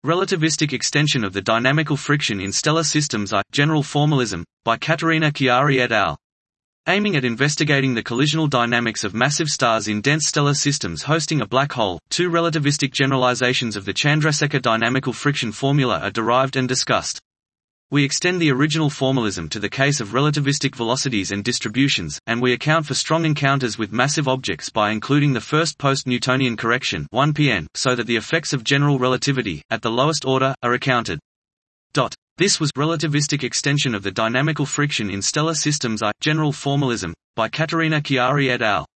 Relativistic Extension of the Dynamical Friction in Stellar Systems I. General Formalism, by Caterina Chiari et al. Aiming at investigating the collisional dynamics of massive stars in dense stellar systems hosting a black hole, two relativistic generalizations of the Chandrasekhar dynamical friction formula are derived and discussed. We extend the original formalism to the case of relativistic velocities and distributions, and we account for strong encounters with massive objects by including the first post-Newtonian correction 1 so that the effects of general relativity, at the lowest order, are accounted. This was Relativistic Extension of the Dynamical Friction in Stellar Systems I. General Formalism, by Caterina Chiari et al.